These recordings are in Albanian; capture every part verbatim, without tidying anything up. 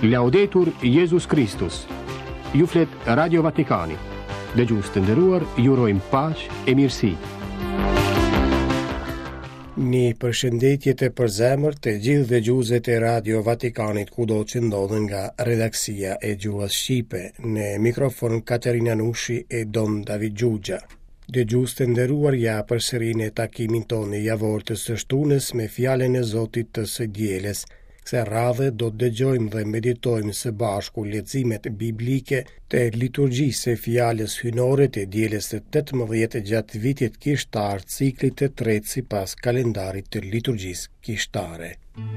Laudetur Jesus Christus. Ju flet Radio Vatikani. Dëgjues të nderuar, ju urojmë paqe e mirësi. Një përshëndetje të përzemërt të gjithë dëgjuesit e Radio Vatikanit kudo që ndodhen nga redaksia e gjuhës shqipe. Në mikrofon Katerina Nushi e Don David Gjugja. Dëgjues të nderuar, ja përsërinë takimin tonë javor të së shtunës me fjalën e Zotit të së dielës. Kësaj radhe do të dëgjojmë dhe meditojmë së bashku leximet biblike të liturgjisë së fjalës hynore të dielës së tetëmbëdhjetë gjatë vitit kishtar, ciklit të tretë sipas kalendarit të liturgjisë kishtare.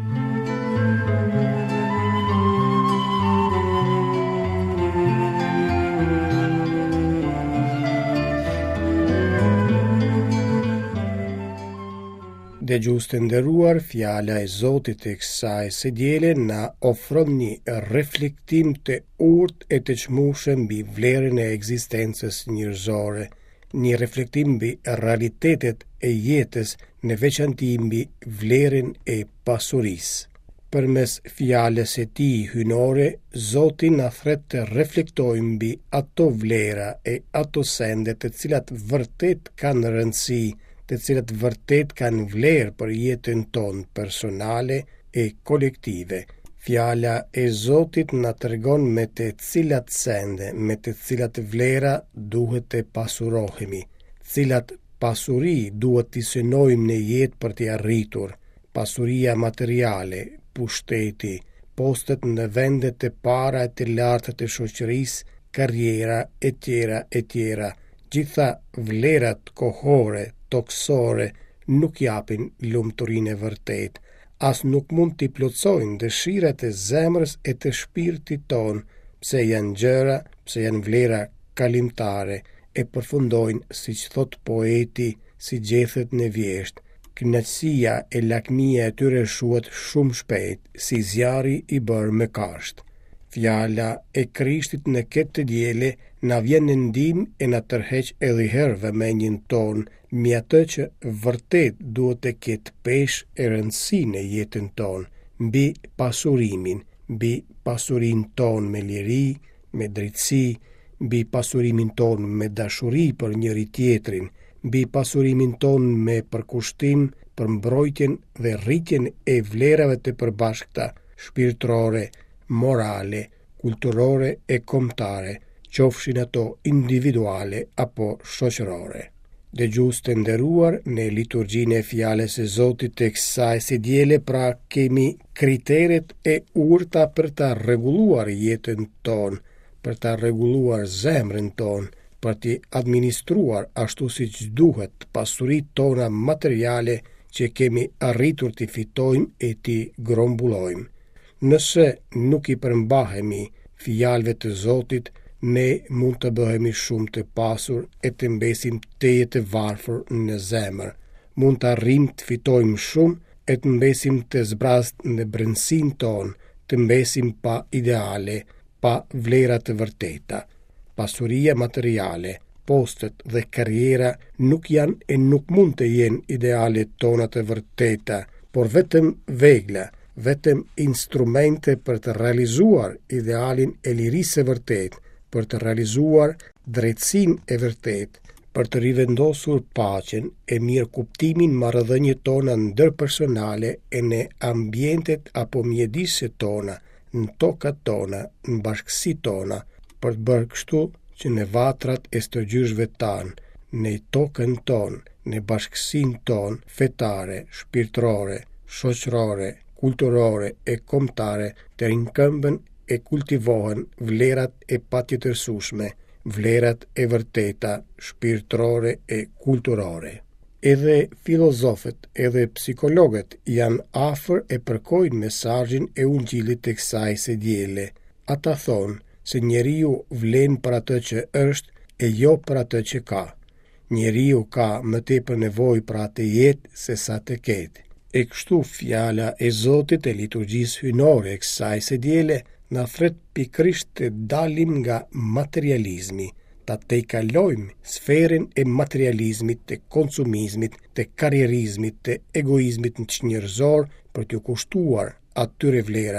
Dëgjues të nderuar, fjala e Zotit e kësaj së diele na ofron një reflektim të urtë e të çmueshëm mbi vlerën e ekzistencës njerëzore, një reflektim mbi realitetet e jetës, në veçanti mbi vlerën e pasurisë. Përmes fjalës së tij hynore, Zoti na thret të reflektojmë mbi ato vlera e ato sende të cilat vërtet kanë rëndësi, të cilat vërtet kanë vlerë për jetën tonë personale e kolektive. Fjala e Zotit na tregon me të cilat sende, me të cilat vlera duhet të pasurohemi, cilat pasuri duhet të synojmë në jetë për të arritur, pasuria materiale, pushteti, postet në vendet të para e të larta të shoqërisë, karriera e tjera e tjera. Gjitha vlerat kohore, toksore, nuk japin lumturinë e vërtet, as nuk mund t'i plotsojnë dëshirat e zemrës e të shpirtit ton, pse janë gjëra, pse janë vlera kalimtare, e përfundojnë, siç thot poeti, si gjethet në vjesht. Kënaqësia e lakmia e tyre shuhet shumë shpejt, si zjarri i bërë me kasht. Fjala e Krishtit në këtë diele na vjen në ndihmë e na tërheq edhe herë vëmendjen tonë mbi atë që vërtet duhet të ketë peshë e rëndësi në jetën tonë, mbi pasurimin, mbi pasurinë tonë me liri, me drejtësi, mbi pasurimin tonë me dashuri për njëri tjetrin, mbi pasurimin tonë me përkushtim për mbrojtjen dhe rritjen e vlerave të përbashkëta, shpirtërore, morale, kulturore e kombëtare, qofshin ato individuale apo shoqërore. Dëgjues të nderuar, në liturgjinë e fjalës së Zotit të kësaj së diele pra kemi kriteret e urta për ta rregulluar jetën tonë, për ta rregulluar zemrën tonë, për të administruar ashtu siç duhet pasuritë tona materiale që kemi arritur të fitojmë e të grombullojmë. Nëse nuk i përmbahemi fjalëve të Zotit, ne mund të bëhemi shumë të pasur e të mbesim teje të varfër në zemër. Mund të arrim të fitojmë shumë e të mbesim të zbrast në brendësinë tonë, të mbesim pa ideale, pa vlera të vërteta. Pasuria materiale, postet dhe karriera nuk janë e nuk mund të jenë idealet tona të vërteta, por vetëm vegla, vetëm instrumente për të realizuar idealin e lirisë së vërtet, për të realizuar drejtësinë e vërtet, për të rivendosur paqen e mirë kuptimin marrëdhëniet tona ndërpersonale e në ambientet apo mjediset tona, në tokat tona, në bashkësitë tona, për të bërë kështu që në vatrat e stërgjyshve tanë, në tokën tonë, në bashkësinë tonë fetare, shpirtërore, shoqërore, kulturore e kombëtare të rinkëmbën e kultivohen vlerat e patjetërsueshme, vlerat e vërteta, shpirtërore e kulturore. Edhe filozofët, edhe psikologët janë afër e përkojnë mesazhin e ungjillit të kësaj së diele. Ata thonë se njeriu vlen për atë që është e jo për atë që ka. Njeriu ka më tepër nevojë për atë jetë se sa të ketë. E kështu fjala e Zotit e liturgjisë hynore e kësaj së diele na thret pikërisht të dalim nga materializmi, ta tejkalojmë sferën e materializmit, të konsumizmit, të karrierizmit, të egoizmit njerëzor për t'u kushtuar atyre vlerave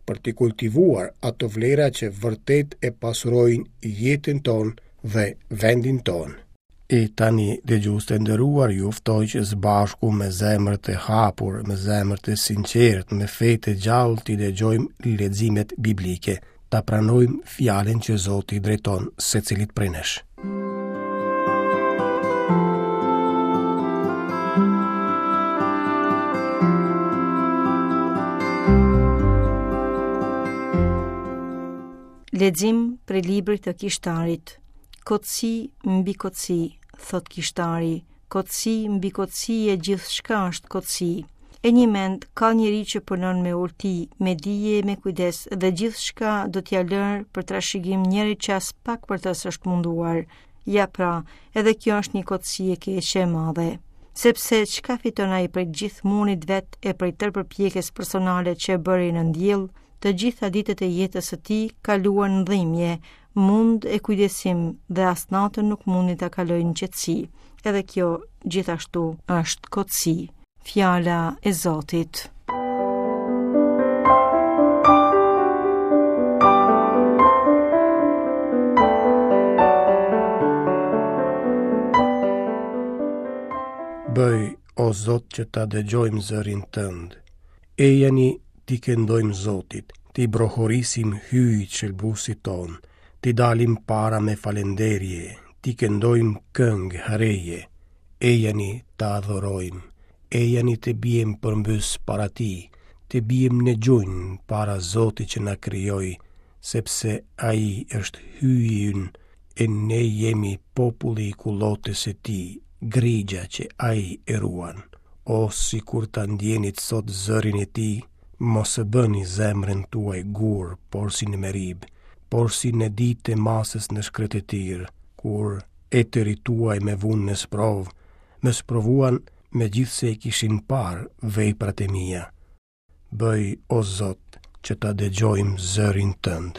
për t'i kultivuar ato vlera që vërtet e pasurojnë jetën tonë dhe vendin tonë. E tani, dëgjues të nderuar, ju ftoj që së bashku me zemër të hapur, me zemër të sinqert, me fe të gjallë t'i dëgjojmë leximet biblike, ta pranojmë fjalën që Zoti drejton secilit prej nesh. Lexim prej librit të Kishtarit. Kotësi mbi kotësi, thot Kishtari, kotësi mbi kotësi e gjithçka është kotësi. E një mend ka njeri që punon me urti, me dije, me kujdes dhe gjithçka do t'ja lërë për trashëgim njëri që as pak për të s'është munduar. Ja pra, edhe kjo është një kotësi e keqe e madhe. Sepse çka fiton ai prej gjithë munit vet e prej tërë përpjekjes personale që e bëri në ndjell, të gjitha ditët e jetës së tij kaluan në dhimbje, mund e kujdesim dhe as natën nuk mundi ta kalojë në qetësi. Edhe kjo gjithashtu është kotësi. Fjala e Zotit. Bëj, o Zot, që ta dëgjojmë zërin tënd. Ejani t'i këndojmë Zotit, t'i brohorisim hyj çelbusit ton, t'i dalim para me falenderje, t'i këndojmë këngë hëreje. Ejani ta adhorojmë, ejani të biem përmbys para ti, të biem në gjunjë para Zotit që na krijoi, sepse ai është hyji ynë e ne jemi populli i kullotës së tij, grigja që ai e ruan. O, si kur ta ndjenit sot zërin e ti, mos e bëni zemrën tuaj gur, por si në merib, por si në ditë e masës në shkretetir, kur eteri tuaj me vunë në sprov, me sprovuan me gjithë se i kishin par veprat e mia. Bëj, o Zot, që ta dëgjojmë zërin tënd.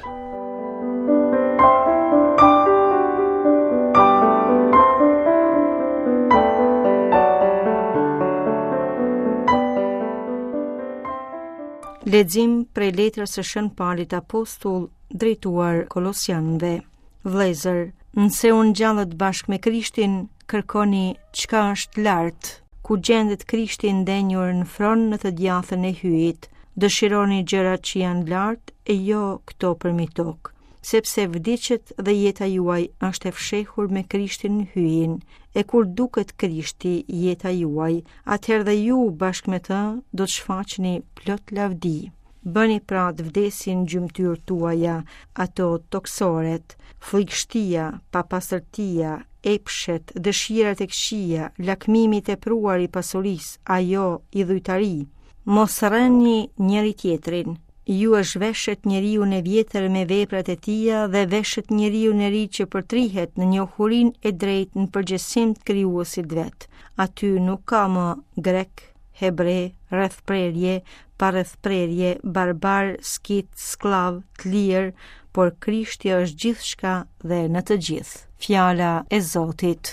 Lexim prej letrës së Shën Paulit apostull drejtuar Kolosianëve. Vëllezër, nëse u ngjallët bashkë me Krishtin, kërkoni çka është lart, ku gjendet Krishti ndenjur në fron në të djathën e hyjit. Dëshironi gjërat që janë lart e jo këto përmi tokë, sepse vdiqet dhe jeta juaj është e fshehur me Krishtin në hyjin. E kur duket Krishti jeta juaj, atëherë dhe ju bashkë me të do të shfaqeni plot lavdi. Bëni pra të vdesin gjymtyr tuaja, ato toksoret, frikështia, papastërtia, epshet, dëshirat e këqija, lakmimi i tepruar i pasurisë, ajo i dhujtari. Mos rreni njëri tjetrin. Ju e zhveshet njeriu në vjetër me veprat e tia dhe veshet njeriu në ri që përtrihet në njohurin e drejt në përgjegjësim të krijuesit vet. Aty nuk ka më grek, hebre, rrethprerje, pa rrethprerje, barbar, skit, sklav, të lirë, por Krishti është gjithçka dhe në të gjithë. Fjala e Zotit.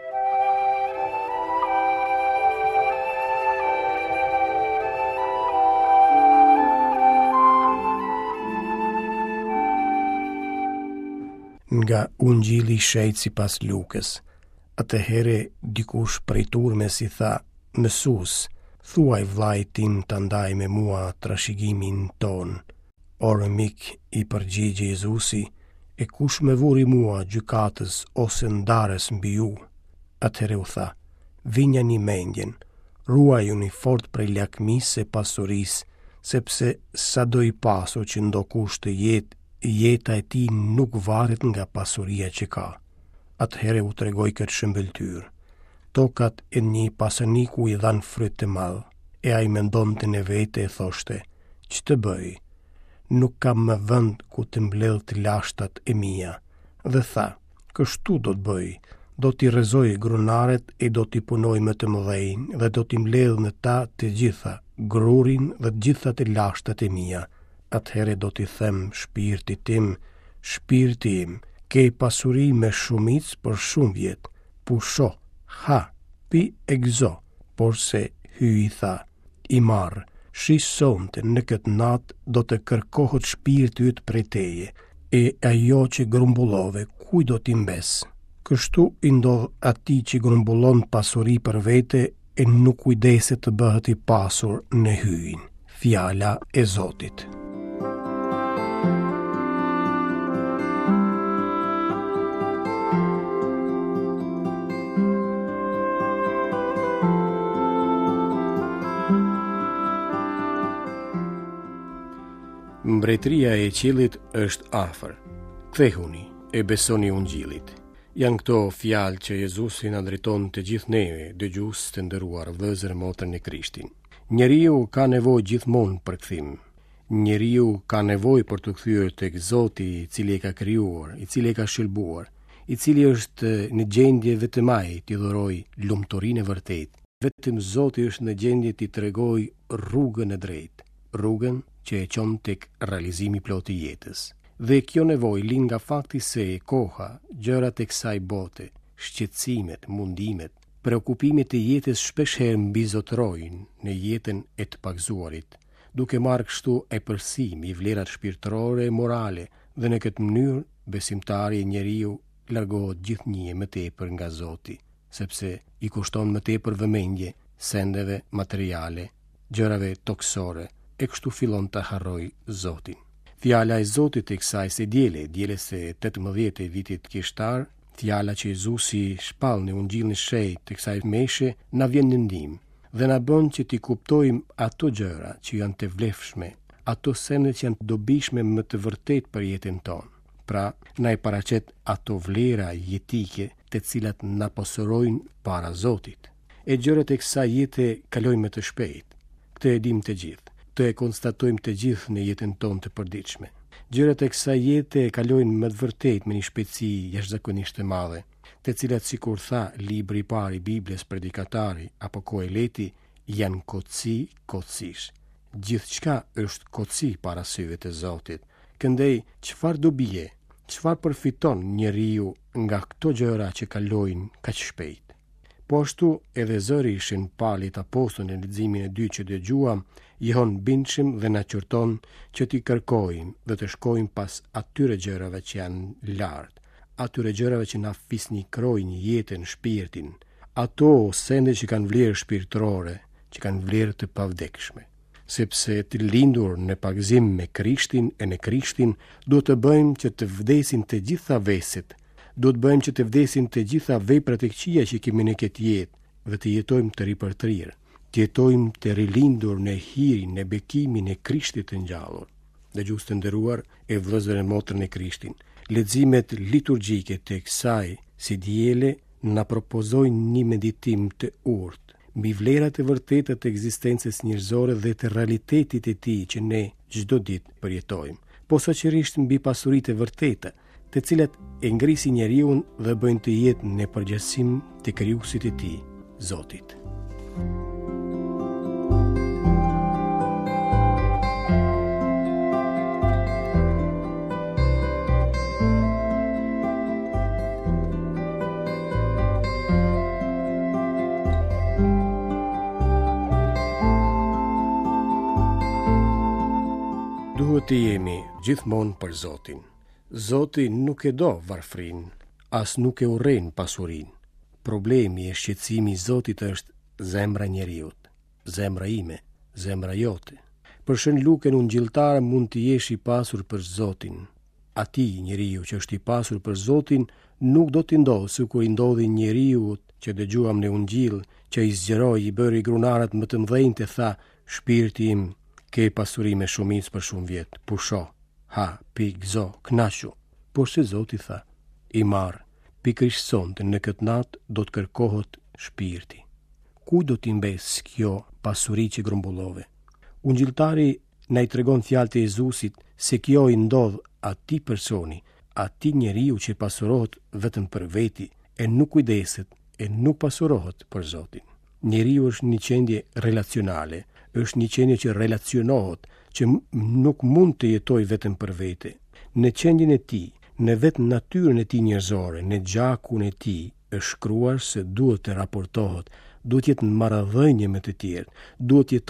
Nga Ungjilli i Shejt sipas Lukës. Atëherë dikush prej turmes i tha: Mësues, thuaj vllait tim ta ndaj me mua trashëgimin ton. Orë mik, i përgjigji Jezusi, e kush me vuri mua gjykatës ose ndarës mbi ju? Atëherë u tha: Vinjani mendjen, ruajuni fort prej lakmisë e pasurisë, sepse sa do i pasur që ndokush të jetë, jeta e tij nuk varet nga pasuria që ka. Atëherë u tregoi këtë shëmbëltyr. Tokat e një pasaniku i dhan fryt të madh, e ai mendonte në vete e thoshte: Ç'të bëj? Nuk kam më vend ku të mbledh të lashtat e mia. Dhe tha: Kështu do të bëj. Do t'i rrezoj grunaret e do t'i punoj më të mëdhenj dhe do t'i mbledh në ta të gjitha, grurin dhe të gjitha të lashtat e mia. Atëherë do t'i them shpirtit tim: Shpirti im, ke pasuri me shumicë për shumë vjet. Pusho, ha, pi e gëzo. Por se hyi tha: I marr, shi sonte në këtë natë do të kërkohet shpirti yt prej teje, e ajo që grumbullove, kuj do t'i mbes? Kështu i ndodh atij që grumbullon pasuri për vete e nuk kujdeset të bëhet i pasur në hyjin. Fjala e Zotit. Mbretëria e qiellit është afër. Kthehuni e besoni Ungjillit. Janë këto fjalë që Jezusi na drejton të gjithë neve, dëgjues të nderuar, vëllezër e motra në Krishtin. Njeriu ka nevojë gjithmonë për kthim. Njeriu ka nevojë për të kthyer tek Zoti, i cili e ka krijuar, i cili e ka shëlbuar, i cili është në gjendje vetëm ai t'i dhurojë lumturinë e vërtetë. Vetëm Zoti është në gjendje t'i tregojë rrugën e drejtë, rrugën që e çon tek realizimi plot i jetës. Dhe kjo nevojë lind nga fakti se koha, gjërat e kësaj bote, shqetësimet, mundimet, preokupimet e jetës shpeshherë mbizotrojnë në jetën e të pagzuarit, duke marrë kështu e përsimi vlerat shpirtërore e morale, dhe në këtë mënyrë besimtari e njeriu largohet gjithnjë më tepër nga Zoti, sepse i kushton më tepër vëmendje sendeve materiale, gjërave toksore, e kështu fillon të harroj Zotin. Fjala e Zotit e kësaj së diele, dielës së tetëmbëdhjetë e vitit kishtar, fjala që Jezusi shpall në Ungjillin e shenjtë të kësaj meshe, na vjen në ndihmë dhe na bën që t'i kuptojmë ato gjëra që janë të vlefshme, ato sende që janë të dobishme më të vërtet për jetën tonë. Pra, na i paraqet ato vlera jetike të cilat na pasurojnë para Zotit. E gjërat e kësaj jete kalojnë më të shpejt. Këtë e dim të gjithë. Të e konstatojmë të gjithë në jetën tonë të përditshme. Gjërat e kësaj jete e kalojnë me të vërtetë me një shpejtësi jashtëzakonisht të madhe, të cilat, sikur tha libri i parë i Biblës Predikatari apo Koeleti, janë kotësi kotësish. Gjithçka është kotësi para syve të Zotit. Këndej, çfarë do bie, çfarë përfiton njeriu nga këto gjëra që kalojnë kaq shpejt? Po ashtu edhe zëri i Shin Paulit apostol në leximin e dytë që dëgjuam, jehon bindshëm dhe na qorton që t'i kërkojmë dhe të shkojmë pas atyre gjërave që janë lart, atyre gjërave që na fisnikrojnë jetën, shpirtin, ato sende që kanë vlerë shpirtërore, që kanë vlerë të pavdekshme. Sepse të lindur në pagëzim me Krishtin e në Krishtin, duhet të bëjmë që të vdesin të gjitha veset, do të bëjmë që të vdesin të gjitha veprat e këqija që kemi në këtë jetë dhe të jetojmë të ripërtrirë, të jetojmë të rilindur në hirin, në bekimin e Krishtit të ngjallur. Dëgjues të nderuar e vëllezër e motra në Krishtin, leximet liturgjike të kësaj si diele na propozojnë një meditim të urtë mbi vlerat e vërteta të ekzistencës njerëzore dhe të realitetit të tij që ne çdo ditë përjetojmë, posaçërisht mbi pasuritë e vërteta, të cilat e ngrisin njeriu dhe bëjnë të jetë në përgjegjësim të Krijuesit të tij, Zotit. Duhet të jemi gjithmonë për Zotin. Zoti nuk e do varfrin, as nuk e urren pasurin. Problemi e shqetësimi i Zotit është zemra njeriut, zemra ime, zemra jote. Për Shën Lukën ungjilltar mund të jesh i pasur për Zotin. Ati njeriu që është i pasur për Zotin nuk do t'i ndodhë sikur i ndodhi njeriu që dëgjuam në Ungjill, që i zgjeroi i bëri grunarët më të mëdhenj të tha, shpirti im ke pasuri me shumicë për shumë vjet, pusho, ha, pi, gzo, knashu. Por se Zoti tha, i marë, pikërisht sonte në këtë natë do të kërkohet shpirti. Ku do t'i mbes kjo pasuri që grumbullove? Ungjilltari na i tregon fjalët e Jezusit se kjo i ndodh atij personi, atij njeriu që pasurohet vetëm për veti e nuk kujdeset e nuk pasurohet për Zotin. Njeriu është një qendje relacionale, është një qendje që relacionohet, që nuk mund të jetoj vetëm për vete. Në qendjen e tij, në vetë natyrën e tij njerëzore, në gjakun e tij, është shkruar se duhet të raportohet, duhet jetë në marrëdhënie me të tjerë, duhet jetoj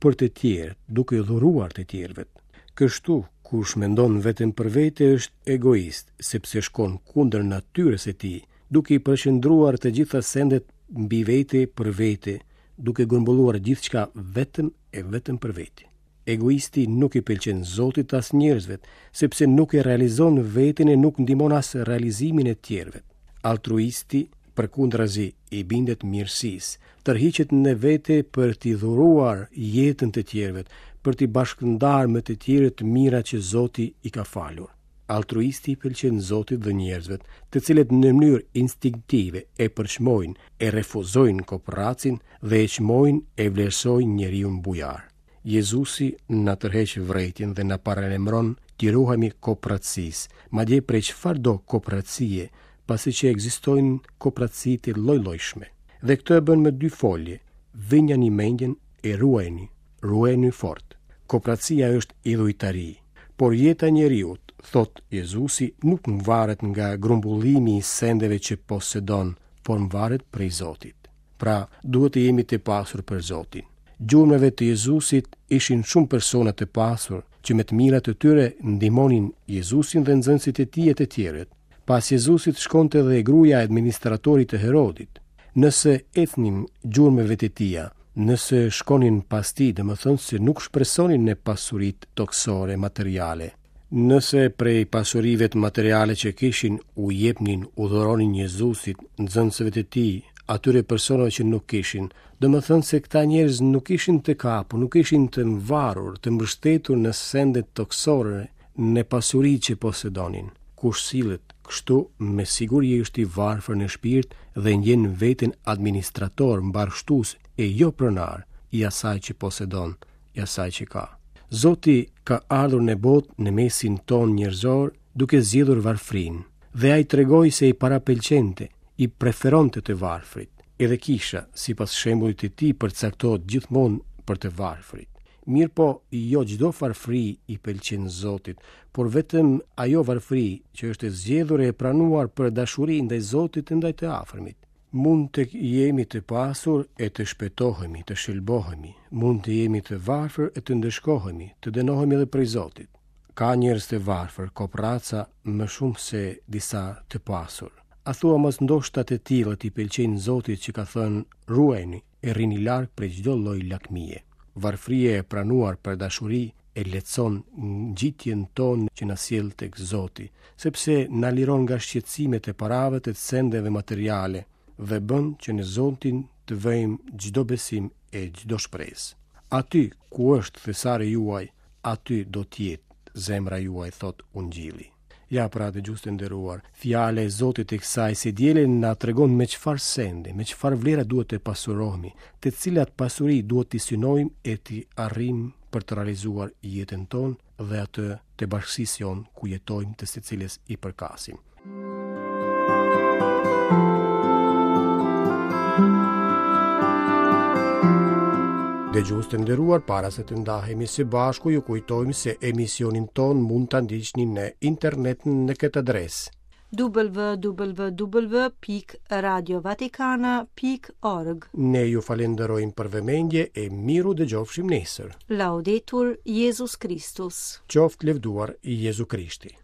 për të tjerë, duke dhuruar të tjerëve. Kështu, kush mendon vetëm për vete është egoist, sepse shkon kundër natyrës së tij, duke i përqendruar të gjitha sendet mbi vete për vete, duke grumbulluar gjithçka vetëm e vetëm për vete. Egoisti nuk i pëlqen Zotit as njerëzve, sepse nuk e realizon veten e nuk ndihmon as realizimin e tjerëve. Altruisti, përkundrazi, i bindet mirësisë, tërhiqet në vete për t'i dhuruar jetën të tjerëve, për t'i bashkëndarë me të tjerët të mira që Zoti i ka falur. Altruisti i pëlqen Zotit dhe njerëzve, të cilët në mënyrë instinktive e përçmojnë, e refuzojnë koopëracin dhe e çmojnë e vlerësojnë njeriu bujar. Jezusi na tërheq vërejtjen dhe na paralajmëron të ruhemi kooperacisë, madje prej çfarëdo kooperacie, pasi që ekzistojnë kooperaci të lloj-llojshme. Dhe këtë e bën me dy folje: vënjani mendjen e ruajeni, ruajeni fort. Kooperacia është idhujtari, por jeta e njeriut, thot Jezusi, nuk varet nga grumbullimi i sendeve që posedon, por varet prej Zotit. Pra, duhet të jemi të pasur për Zotin. Gjurmëve të Jezusit ishin shumë persona të pasur që me të mirat të tyre ndihmonin Jezusin dhe nxënësit e tij e të tjerët. Pas Jezusit shkonte dhe gruaja e administratorit të Herodit. Nëse ecnin gjurmëve të tija, nëse shkonin pas tij, domethënë se nuk shpresonin në pasuritë toksore materiale. Nëse prej pasurive të materiale që kishin u jepnin, u dhuronin Jezusit, nxënësve të tij, atyre personave që nuk kishin, do më thënë se këta njerëz nuk ishin të kapur, nuk ishin të mvarur, të mbështetur në sendet toksore, në pasuri që posedonin. Kush sillet kështu, me siguri është i varfër në shpirt dhe ndjen veten administrator, mbarështues e jo pronar i asaj që posedon, i asaj që ka. Zoti ka ardhur në botë në mesin ton njerëzor duke zgjedhur varfrin, dhe ai tregoi se i parapëlqente, i preferonte të varfrit. Edhe kisha, si pas shembullit të tij, përcaktohet gjithmonë për të varfrit. Mirë po, jo çdo varfri i pëlqen Zotit, por vetëm ajo varfri që është e zgjedhur e pranuar për dashuri ndaj Zotit e ndaj të afërmit. Mund të jemi të pasur e të shpëtohemi, të shëlbohemi. Mund të jemi të varfër e të ndëshkohemi, të dënohemi edhe prej Zotit. Ka njerëz të varfër, kooperaca më shumë se disa të pasur. A thua mos ndoshta të tillët i pëlqejnë Zotit që ka thënë ruajeni e rrini larg prej çdo lloj lakmie. Varfria e pranuar për dashuri e lehtëson ngjitjen tonë që na sjell tek Zoti, sepse na liron nga shqetësimet e parave të sendeve materiale dhe bën që në Zotin të vëjmë çdo besim e çdo shpresë. Aty ku është thesari juaj, aty do të jetë zemra juaj, thot Ungjilli. Ja, pra të gjustë të nderuar, fjale e Zotit e kësaj se diele na tregon me çfarë sende, me çfarë vlera duhet të pasurohemi, të cilat pasuri duhet të synojmë e të arrijmë për të realizuar jetën tonë dhe atë të bashkësisë jon ku jetojmë, të secilës i përkasim. Dëgjues të nderuar, para se të ndahemi së bashku, ju kujtojmë se emisionin ton mund ta ndiqni në internet në këtë adresë: w w w pikë radio vatikana pikë org. Ne ju falenderojmë për vëmendje e miru dëgjofshim nesër. Laudetur Jesus Christus. Qoftë lëvduar Jezu Krishti.